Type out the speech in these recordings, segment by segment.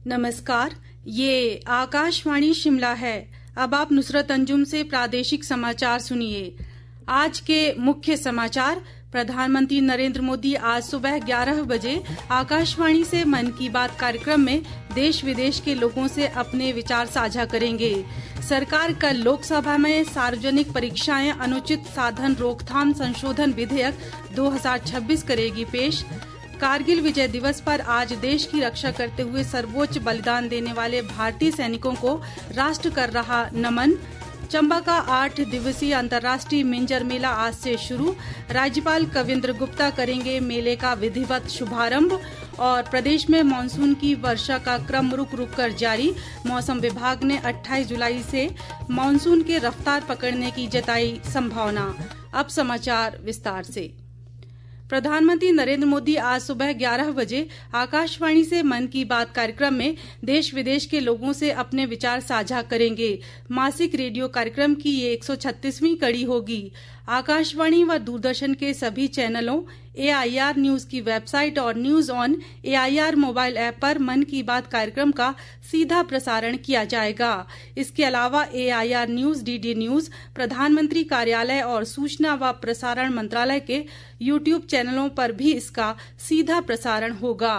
नमस्कार, ये आकाशवाणी शिमला है। अब आप नुसरत अंजुम से प्रादेशिक समाचार सुनिए। आज के मुख्य समाचार। प्रधानमंत्री नरेंद्र मोदी आज सुबह 11 बजे आकाशवाणी से मन की बात कार्यक्रम में देश विदेश के लोगों से अपने विचार साझा करेंगे। सरकार कल लोकसभा में सार्वजनिक परीक्षाएं अनुचित साधन रोकथाम संशोधन विधेयक 2026 करेगी पेश। कारगिल विजय दिवस पर आज देश की रक्षा करते हुए सर्वोच्च बलिदान देने वाले भारतीय सैनिकों को राष्ट्र कर रहा नमन। चंबा का 8 दिवसीय अंतर्राष्ट्रीय मिंजर मेला आज से शुरू। राज्यपाल कविंद्र गुप्ता करेंगे मेले का विधिवत शुभारंभ। और प्रदेश में मानसून की वर्षा का क्रम रुक रुक कर जारी। मौसम विभाग ने 28 जुलाई से मानसून के रफ्तार पकड़ने की जताई संभावना। अब समाचार विस्तार से। प्रधानमंत्री नरेंद्र मोदी आज सुबह 11 बजे आकाशवाणी से मन की बात कार्यक्रम में देश विदेश के लोगों से अपने विचार साझा करेंगे। मासिक रेडियो कार्यक्रम की ये 136वीं कड़ी होगी। आकाशवाणी व दूरदर्शन के सभी चैनलों, AIR न्यूज की वेबसाइट और news on AIR mobile app पर मन की बात कार्यक्रम का सीधा प्रसारण किया जाएगा। इसके अलावा AIR न्यूज, DD न्यूज, प्रधानमंत्री कार्यालय और सूचना व प्रसारण मंत्रालय के YouTube चैनलों पर भी इसका सीधा प्रसारण होगा।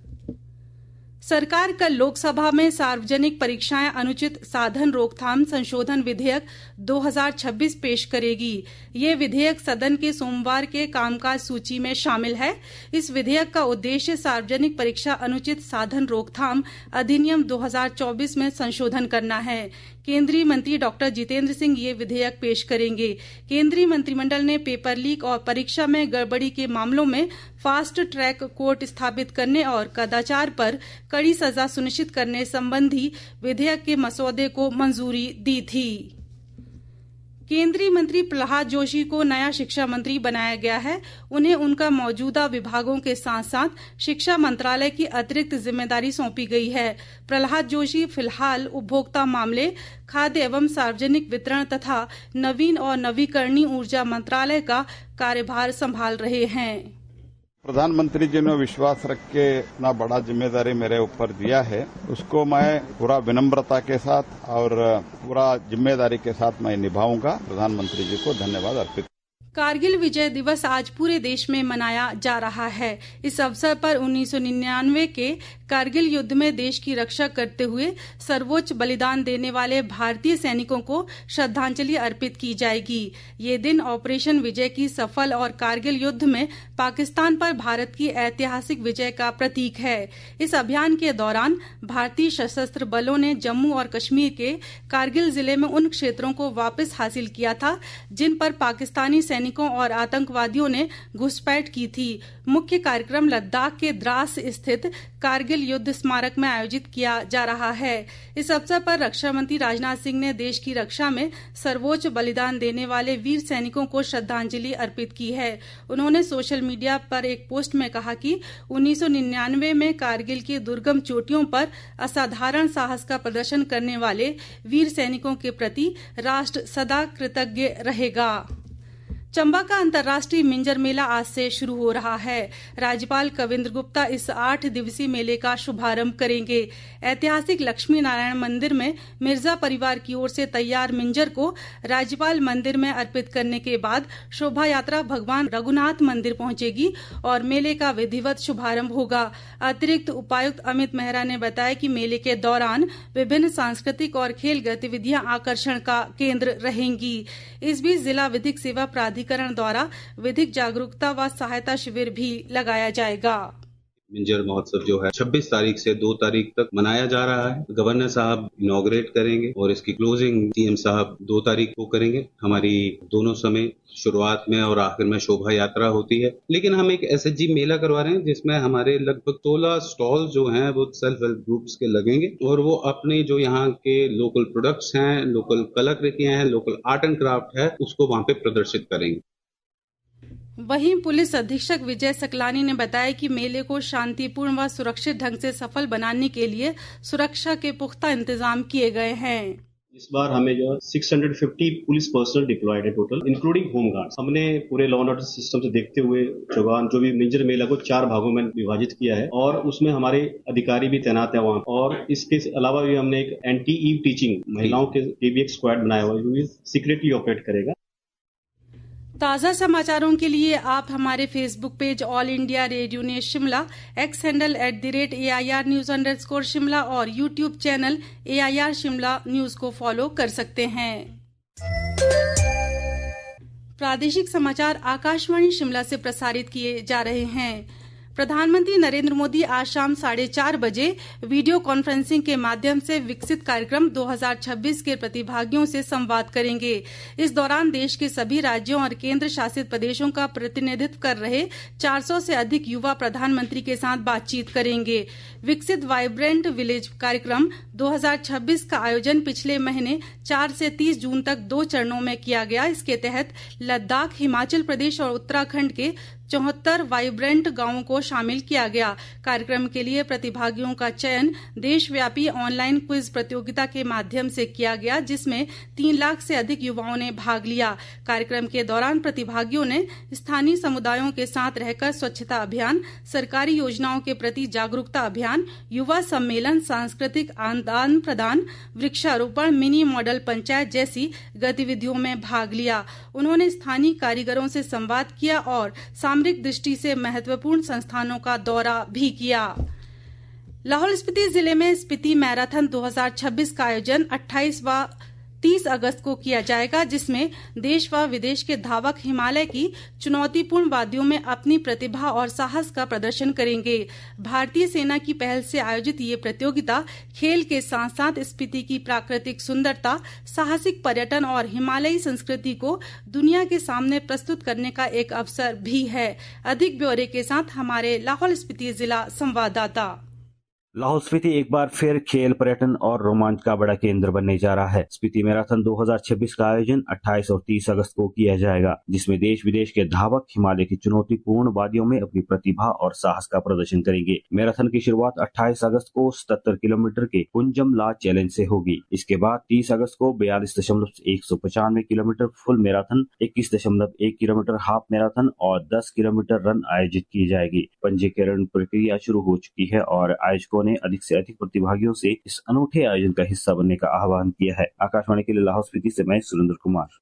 सरकार कल लोकसभा में सार्वजनिक परीक्षाएं अनुचित साधन रोकथाम संशोधन विधेयक 2026 पेश करेगी। ये विधेयक सदन के सोमवार के कामकाज सूची में शामिल है। इस विधेयक का उद्देश्य सार्वजनिक परीक्षा अनुचित साधन रोकथाम अधिनियम 2024 में संशोधन करना है। केंद्रीय मंत्री डॉक्टर जितेंद्र सिंह ये विधेयक पेश करेंगे। केंद्रीय मंत्रिमंडल ने पेपर लीक और परीक्षा में गड़बड़ी के मामलों में फास्ट ट्रैक कोर्ट स्थापित करने और कदाचार पर कड़ी सजा सुनिश्चित करने संबंधी विधेयक के मसौदे को मंजूरी दी थी। केंद्रीय मंत्री प्रहलाद जोशी को नया शिक्षा मंत्री बनाया गया है। उन्हें उनका मौजूदा विभागों के साथ साथ शिक्षा मंत्रालय की अतिरिक्त जिम्मेदारी सौंपी गई है। प्रहलाद जोशी फिलहाल उपभोक्ता मामले, खाद्य एवं सार्वजनिक वितरण तथा नवीन और नवीकरणीय ऊर्जा मंत्रालय का कार्यभार संभाल रहे हैं। प्रधानमंत्री जी ने विश्वास रख के इतना बड़ा जिम्मेदारी मेरे ऊपर दिया है, उसको मैं पूरा विनम्रता के साथ और पूरा जिम्मेदारी के साथ मैं निभाऊंगा। प्रधानमंत्री जी को धन्यवाद अर्पित। कारगिल विजय दिवस आज पूरे देश में मनाया जा रहा है। इस अवसर पर 1999 के कारगिल युद्ध में देश की रक्षा करते हुए सर्वोच्च बलिदान देने वाले भारतीय सैनिकों को श्रद्धांजलि अर्पित की जाएगी। ये दिन ऑपरेशन विजय की सफल और कारगिल युद्ध में पाकिस्तान पर भारत की ऐतिहासिक विजय का प्रतीक है। इस अभियान के दौरान भारतीय सशस्त्र बलों ने जम्मू और कश्मीर के कारगिल जिले में उन क्षेत्रों को वापस हासिल किया था जिन पर पाकिस्तानी सैनिकों और आतंकवादियों ने घुसपैठ की थी। मुख्य कार्यक्रम लद्दाख के द्रास स्थित कारगिल युद्ध स्मारक में आयोजित किया जा रहा है। इस अवसर पर रक्षा मंत्री राजनाथ सिंह ने देश की रक्षा में सर्वोच्च बलिदान देने वाले वीर सैनिकों को श्रद्धांजलि अर्पित की है। उन्होंने सोशल मीडिया पर एक पोस्ट में कहा कि 1999 में कारगिल की दुर्गम चोटियों पर असाधारण साहस का प्रदर्शन करने वाले वीर सैनिकों के प्रति राष्ट्र सदा कृतज्ञ रहेगा। चंबा का अंतर्राष्ट्रीय मिंजर मेला आज से शुरू हो रहा है। राज्यपाल कविंद्र गुप्ता इस 8 दिवसीय मेले का शुभारंभ करेंगे। ऐतिहासिक लक्ष्मी नारायण मंदिर में मिर्जा परिवार की ओर से तैयार मिंजर को राज्यपाल मंदिर में अर्पित करने के बाद शोभा यात्रा भगवान रघुनाथ मंदिर पहुंचेगी और मेले का विधिवत शुभारंभ होगा। अतिरिक्त उपायुक्त अमित मेहरा ने बताया कि मेले के दौरान विभिन्न सांस्कृतिक और खेल गतिविधियां आकर्षण का केंद्र रहेंगी। इस बीच जिला विधिक सेवा प्राधिकरण द्वारा विधिक जागरूकता व सहायता शिविर भी लगाया जाएगा। मिंजर महोत्सव जो है 26 तारीख से 2 तारीख तक मनाया जा रहा है। गवर्नर साहब इनॉग्रेट करेंगे और इसकी क्लोजिंग CM साहब 2 तारीख को करेंगे। हमारी दोनों समय शुरुआत में और आखिर में शोभा यात्रा होती है। लेकिन हम एक SHG मेला करवा रहे हैं जिसमें हमारे लगभग 16 स्टॉल जो हैं वो सेल्फ हेल्प ग्रुप्स के लगेंगे और वो अपने जो यहाँ के लोकल प्रोडक्ट्स हैं, लोकल कलाकृतियां हैं, लोकल आर्ट एंड क्राफ्ट है, उसको वहाँ पे प्रदर्शित करेंगे। वहीं पुलिस अधीक्षक विजय सकलानी ने बताया कि मेले को शांतिपूर्ण व सुरक्षित ढंग से सफल बनाने के लिए सुरक्षा के पुख्ता इंतजाम किए गए हैं। इस बार हमें जो 650 पुलिस पर्सनल डिप्लॉयड है टोटल, इंक्लूडिंग होम गार्ड्स। हमने पूरे लॉ एंड ऑर्डर सिस्टम से देखते हुए जवान जो भी मेजर मेला को 4 भागों में विभाजित किया है और उसमें हमारे अधिकारी भी तैनात है वहाँ। और इसके अलावा भी हमने एक एंटी ईव टीचिंग महिलाओं के लिए भी एक स्क्वाड बनाया हुआ है जो भी सीक्रेटली ऑपरेट करेगा। ताज़ा समाचारों के लिए आप हमारे Facebook page All India Radio news Shimla, X handle @AIR News_ Shimla और YouTube channel AIR Shimla news को फॉलो कर सकते हैं। प्रादेशिक समाचार आकाशवाणी शिमला से प्रसारित किए जा रहे हैं। प्रधानमंत्री नरेंद्र मोदी आज शाम 4:30 बजे वीडियो कॉन्फ्रेंसिंग के माध्यम से विकसित कार्यक्रम 2026 के प्रतिभागियों से संवाद करेंगे। इस दौरान देश के सभी राज्यों और केंद्र शासित प्रदेशों का प्रतिनिधित्व कर रहे 400 से अधिक युवा प्रधानमंत्री के साथ बातचीत करेंगे। विकसित वाइब्रेंट विलेज कार्यक्रम 2026 का आयोजन पिछले महीने 4 से 30 जून तक 2 चरणों में किया गया। इसके तहत लद्दाख, हिमाचल प्रदेश और उत्तराखंड के 74 वाइब्रेंट गांवों को शामिल किया गया। कार्यक्रम के लिए प्रतिभागियों का चयन देशव्यापी ऑनलाइन क्विज प्रतियोगिता के माध्यम से किया गया, जिसमें 3 लाख से अधिक युवाओं ने भाग लिया। कार्यक्रम के दौरान प्रतिभागियों ने स्थानीय समुदायों के साथ रहकर स्वच्छता अभियान, सरकारी योजनाओं के प्रति जागरूकता अभियान, युवा सम्मेलन, सांस्कृतिक आदान प्रदान, वृक्षारोपण, मिनी मॉडल पंचायत जैसी गतिविधियों में भाग लिया। उन्होंने स्थानीय कारीगरों से संवाद किया और सामरिक दृष्टि से महत्वपूर्ण संस्थानों का दौरा भी किया। लाहौल स्पीति जिले में स्पीति मैराथन 2026 का आयोजन 28 व 30 अगस्त को किया जाएगा, जिसमें देश व विदेश के धावक हिमालय की चुनौतीपूर्ण वादियों में अपनी प्रतिभा और साहस का प्रदर्शन करेंगे। भारतीय सेना की पहल से आयोजित ये प्रतियोगिता खेल के साथ साथ स्पीति की प्राकृतिक सुंदरता, साहसिक पर्यटन और हिमालयी संस्कृति को दुनिया के सामने प्रस्तुत करने का एक अवसर भी है। अधिक ब्यौरे के साथ हमारे लाहौल स्पीति जिला संवाददाता। लाहौल स्पीति एक बार फिर खेल, पर्यटन और रोमांच का बड़ा केंद्र बनने जा रहा है। स्पीति मैराथन 2026 का आयोजन 28 और 30 अगस्त को किया जाएगा, जिसमें देश विदेश के धावक हिमालय की चुनौतीपूर्ण वादियों में अपनी प्रतिभा और साहस का प्रदर्शन करेंगे। मैराथन की शुरुआत 28 अगस्त को 77 किलोमीटर के कुंजम ला चैलेंज से होगी। इसके बाद 30 अगस्त को 42.195 kilometre full marathon, 21.1 kilometre half marathon और 10 किलोमीटर रन आयोजित की जाएगी। पंजीकरण प्रक्रिया शुरू हो चुकी है और आयोजकों ने अधिक से अधिक प्रतिभागियों से इस अनूठे आयोजन का हिस्सा बनने का आह्वान किया है। आकाशवाणी के लिए लाहौल स्पीति से मैं सुरेंद्र कुमार।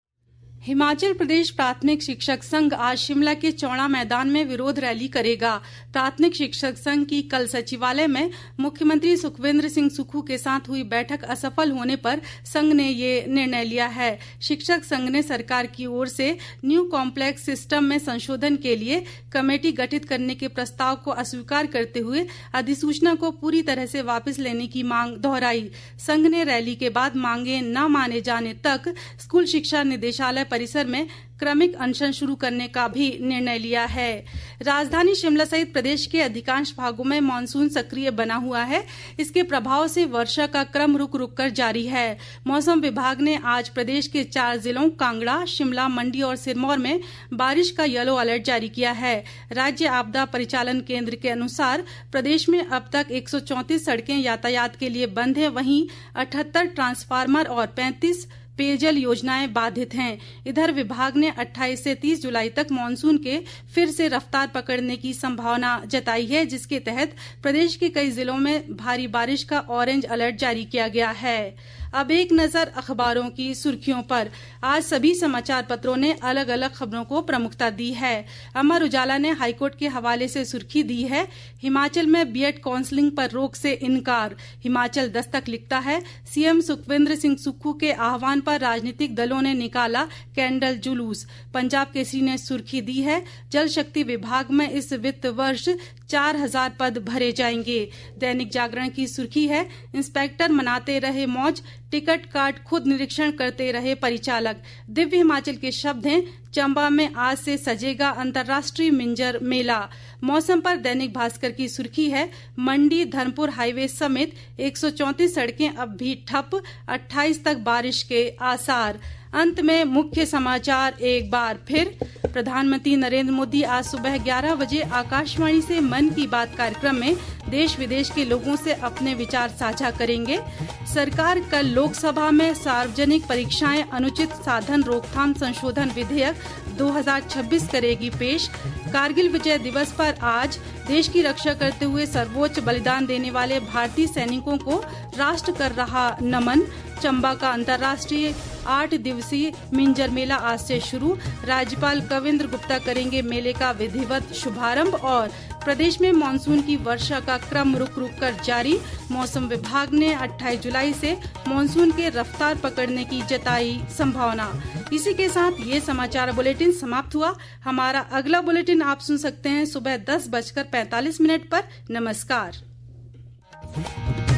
हिमाचल प्रदेश प्राथमिक शिक्षक संघ आज शिमला के चौड़ा मैदान में विरोध रैली करेगा। प्राथमिक शिक्षक संघ की कल सचिवालय में मुख्यमंत्री सुखविंदर सिंह सुक्खू के साथ हुई बैठक असफल होने पर संघ ने ये निर्णय लिया है। शिक्षक संघ ने सरकार की ओर से न्यू कॉम्प्लेक्स सिस्टम में संशोधन के लिए कमेटी गठित करने के प्रस्ताव को अस्वीकार करते हुए अधिसूचना को पूरी तरह से वापस लेने की मांग दोहराई। संघ ने रैली के बाद मांगे न माने जाने तक स्कूल शिक्षा निदेशालय परिसर में क्रमिक अनशन शुरू करने का भी निर्णय लिया है। राजधानी शिमला सहित प्रदेश के अधिकांश भागों में मानसून सक्रिय बना हुआ है। इसके प्रभाव से वर्षा का क्रम रुक रुक कर जारी है। मौसम विभाग ने आज प्रदेश के 4 जिलों कांगड़ा, शिमला, मंडी और सिरमौर में बारिश का येलो अलर्ट जारी किया है। राज्य आपदा परिचालन केंद्र के अनुसार प्रदेश में अब तक 134 सड़कें यातायात के लिए बंद है, वहीं 78 ट्रांसफार्मर और 35 पेयजल योजनाएं बाधित हैं। इधर विभाग ने 28 से 30 जुलाई तक मानसून के फिर से रफ्तार पकड़ने की संभावना जताई है, जिसके तहत प्रदेश के कई जिलों में भारी बारिश का ऑरेंज अलर्ट जारी किया गया है। अब एक नजर अखबारों की सुर्खियों पर। आज सभी समाचार पत्रों ने अलग अलग खबरों को प्रमुखता दी है। अमर उजाला ने हाईकोर्ट के हवाले से सुर्खी दी है, हिमाचल में बीएड काउंसलिंग पर रोक से इनकार। हिमाचल दस्तक लिखता है, सीएम सुखविंदर सिंह सुक्खू के आह्वान पर राजनीतिक दलों ने निकाला कैंडल जुलूस। पंजाब केसरी ने सुर्खी दी है, जल शक्ति विभाग में इस वित्त वर्ष 4000 पद भरे जाएंगे। दैनिक जागरण की सुर्खी है, इंस्पेक्टर मनाते रहे मौज, टिकट कार्ड खुद निरीक्षण करते रहे परिचालक। दिव्य हिमाचल के शब्द हैं, चंबा में आज से सजेगा अंतर्राष्ट्रीय मिंजर मेला। मौसम पर दैनिक भास्कर की सुर्खी है, मंडी धर्मपुर हाईवे समेत 134 सड़कें अब भी ठप, 28 तक बारिश के आसार। अंत में मुख्य समाचार एक बार फिर। प्रधानमंत्री नरेंद्र मोदी आज सुबह 11 बजे आकाशवाणी से मन की बात कार्यक्रम में देश विदेश के लोगों से अपने विचार साझा करेंगे। सरकार कल लोकसभा में सार्वजनिक परीक्षाएं अनुचित साधन रोकथाम संशोधन विधेयक 2026 करेगी पेश। कारगिल विजय दिवस पर आज देश की रक्षा करते हुए सर्वोच्च बलिदान देने वाले भारतीय सैनिकों को राष्ट्र कर रहा नमन। चंबा का अंतर्राष्ट्रीय 8 दिवसीय मिंजर मेला आज से शुरू। राज्यपाल कविंद्र गुप्ता करेंगे मेले का विधिवत शुभारंभ। और प्रदेश में मानसून की वर्षा का क्रम रुक रुक कर जारी। मौसम विभाग ने 28 जुलाई से मानसून के रफ्तार पकड़ने की जताई संभावना। इसी के साथ ये समाचार बुलेटिन समाप्त हुआ। हमारा अगला बुलेटिन आप सुन सकते हैं सुबह 10:45 पर। नमस्कार।